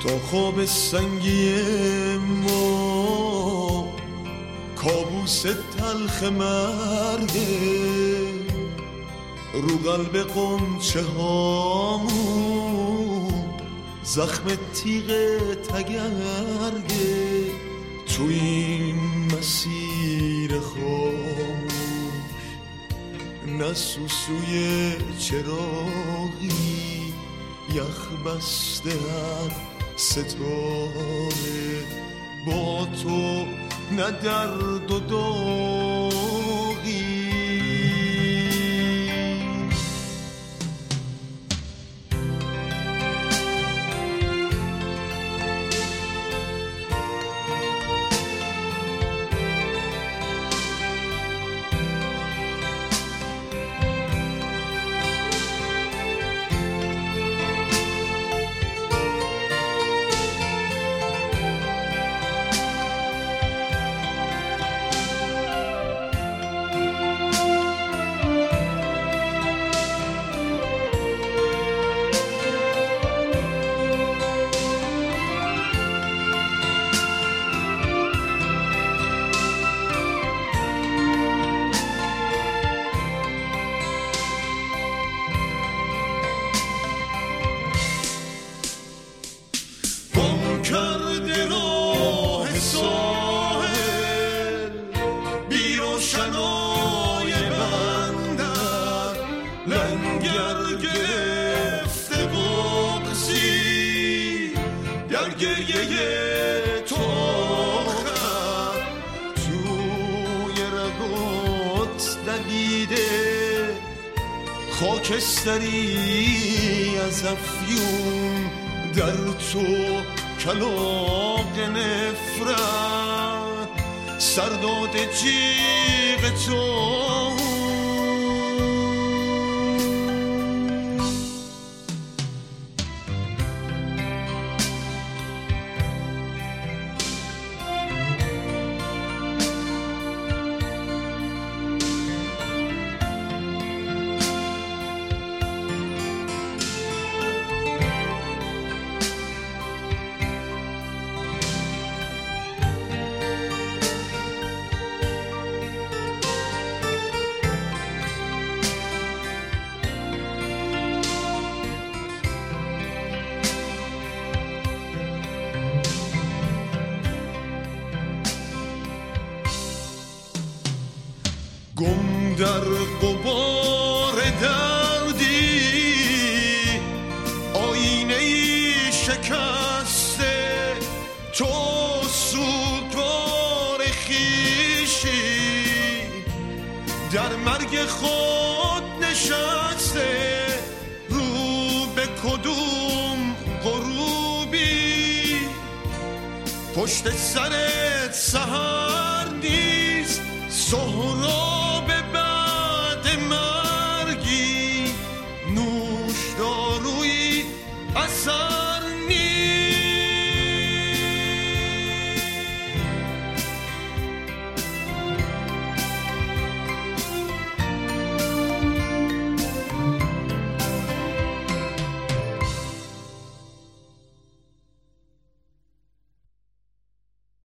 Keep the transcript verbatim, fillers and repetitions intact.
تا خواب سنگی ما کابوس تلخ مرگه، رو قلب قنچه هامون زخم تیغ تگرگه. تو این مسیر خاموش نه سوسوی چراغی، یخ بسته هر ستاره با تو نه درد و داغی. کرده راه ساحل بی روشنای بندر، لنگر گرفته بغزی در گریه تو آخر، توی رگات دویده خاکستری از افیون، در تو کلاغ نفرت سرداد جیغ تو. گم در غبار دردی آینه ای شکسته، تو سوگوار خویشی در مرگ خود نشسته، رو به کدوم غروبی پشت سرت سحر نیست، سهراب